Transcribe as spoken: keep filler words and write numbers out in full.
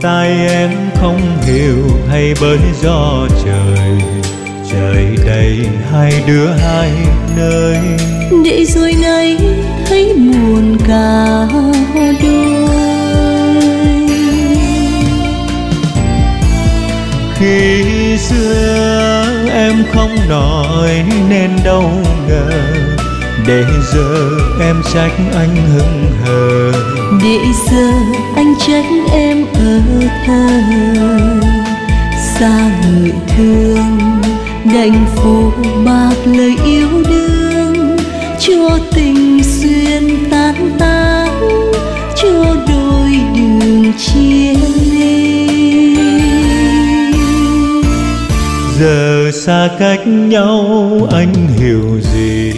tại em không hiểu hay bởi do trời, trời đầy hai đứa hai nơi. Để rồi nay thấy buồn cả đôi. Khi xưa em không nói nên đâu ngờ, để giờ em trách anh hững hờ. Để giờ anh trách em ở thơ, xa người thương đành phố bạc lời yêu đương, cho tình xuyên tan tác, cho đôi đường chia ly. Giờ xa cách nhau anh hiểu gì,